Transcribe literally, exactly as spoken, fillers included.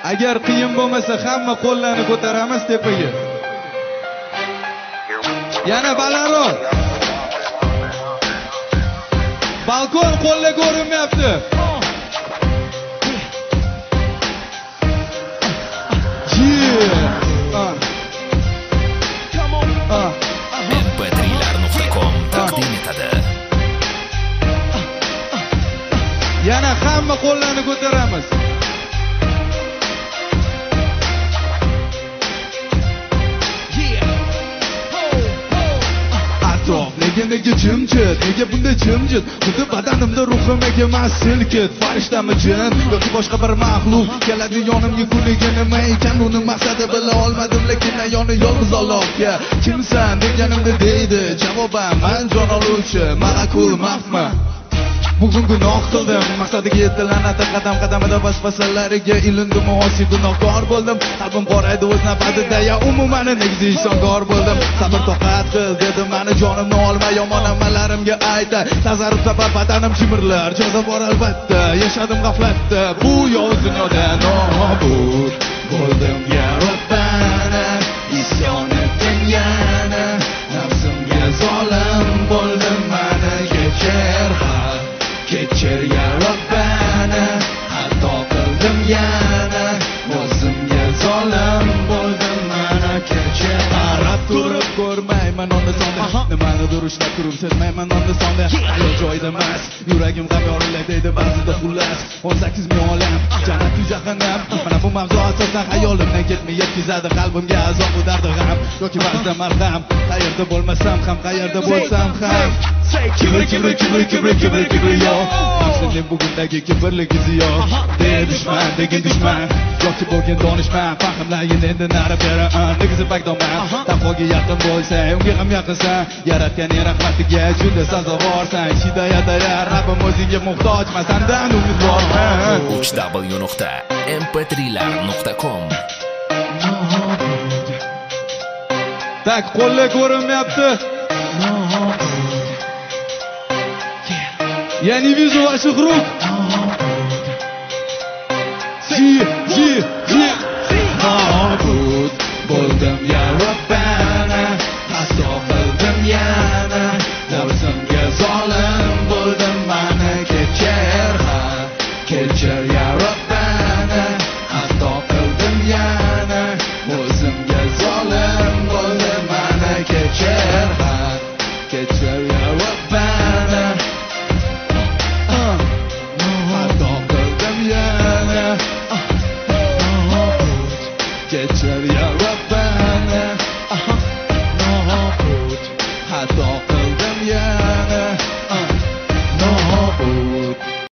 Agar qiyin bo'lmasa hamma qo'llarni ko'taramiz tepaga. Yana balandroq. Balkon qo'llar ko'rinmayapti. em pe tri lar nuqta com taqdim etadi. Yana hamma qo'llarni ko'taramiz. Atrof nega nega jimjit, nega bunday jimjit? Bunda badanimda ruhim emas silkit. Farishtami jin yoki boshqa bir maxluq keladi yonimga, kuniga nima ekan uni maqsadi bila olmadim, lekin yoni yolg'iz Allohga. Kimsan deganimda deydi javoban men jon oluvchi ma'qul mahma. Bugun gunoh qildim, maqsadiga yetdilanadi qadam qadamida vasvasalariga ilindim, osi gunohkor bo'ldim. Qalbim qoraydi o'z navbatida, ya umuman negizli insongor bo'ldim. Sabr toqat qil dedim, meni jonimni olma, yomon amallarimga ayta. Nazarim sabab badanim chimirlar, jazo bor albatta. Yashadim g'aflatda, bu yovuz dunyoda nobud bo'ldim ya Robbana, isyon etdim yana, nafsimga zolim bo'ldim, meni kechir. Kechir ya Robbana, xato qildim yana, o'zimga zolim bo'ldim, mana kechir. Qarab turib ko'rmayman onda sonda, nimanidir ushlab turib sezmayman onda sonda. Ayol joyida emas, yuragim g'am yorilay deydi ba'zida xullas. o'n sakkiz ming olam, jannat u jahannam. Mana bu mavzu asosan hayolimdan ketmay yetkazadi qalbimga azob u dardi g'am. Yoki ba'zida marham, qayerda bo'lmasam ham, qayerda bo'lsam ham. Kibri, kibri, kibri, kibri, kibri, kibri yo. Nafsimning bugundagi kibrlik izi yo'q. De dushman, degin dushman, yoki bo'lgan donishman. Fahmlayin endi nari beri, negizi bagdoman. Taqvoga yaqin bo'lsang, unga ham yaqinsan. Yaratganning rahmatiga juda sazovorsan. Hidoyat ayar, Rabbim o'zingga muhtojman, sendan umidvorman. uch w nuqta em pe tri lar nuqta com. Tak, qo'llar ko'rinmayapti. Я не вижу ваших рук. Ji, ji, ji. Nobud bo'ldim ya Robbana, xato qildim yana, nafsimga zolim bo'ldim, meni kechir, kechir ya Robbana, xato qildim yana, o'zimga zolim bo'ldim, meni kechir, kechir ya Robbana. Kechir ya Robbana, nobud, xato